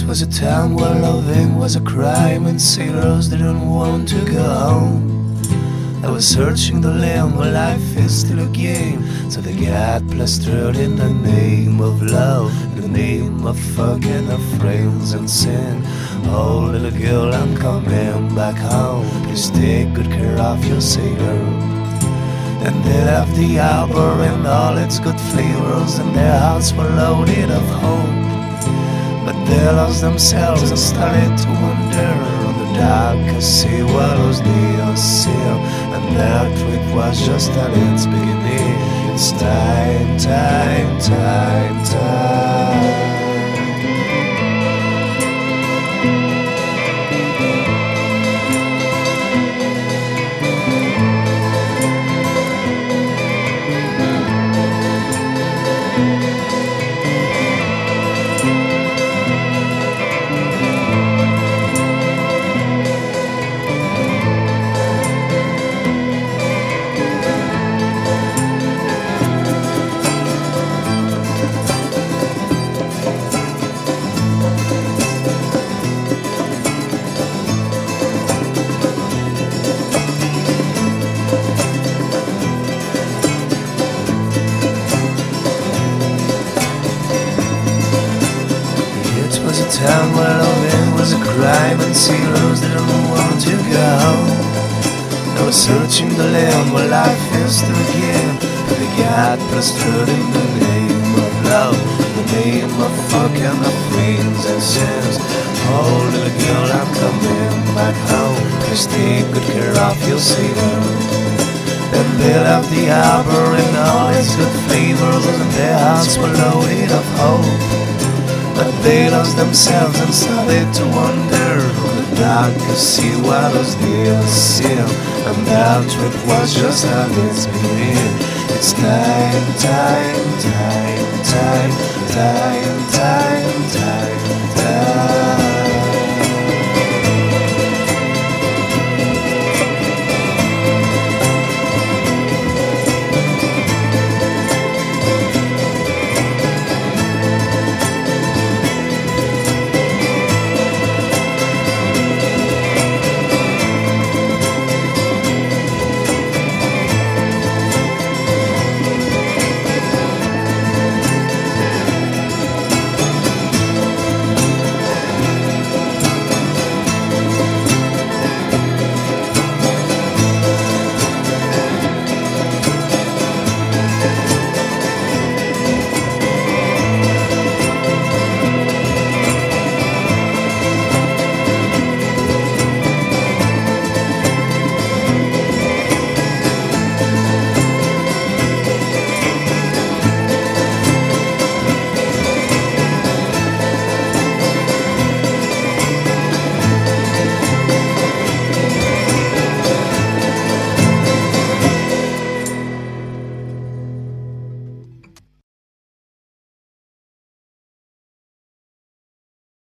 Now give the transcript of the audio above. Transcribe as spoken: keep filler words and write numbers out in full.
was a time where loving was a crime and sailors didn't want to go home. I was searching the land where life is still a game, so they got plastered in the name of love, in the name of fucking our friends and sin. Oh little girl, I'm coming back home, please take good care of your sailor. And they left the harbor and all its good flavors, and their hearts were loaded of hope. But they lost themselves and started to wander on the darkest sea waters they sail. And their trip was just at its beginning. It's time, time, time, time. It was a time where loving was a crime and sailors didn't want to go home. I was searching the land where life is to begin, but they got plastered in the name of love, in the name of fucking our friends and sins. Oh little girl, I'm coming back home, please take good care of your sailor. Then they left the harbor and all its good flavors, and their hearts were loaded of hope. But they lost themselves and started to wander on the darkest sea waters they ever sailed. And their trip was just at its beginning. It's time, time, time, time, time, time, time, time.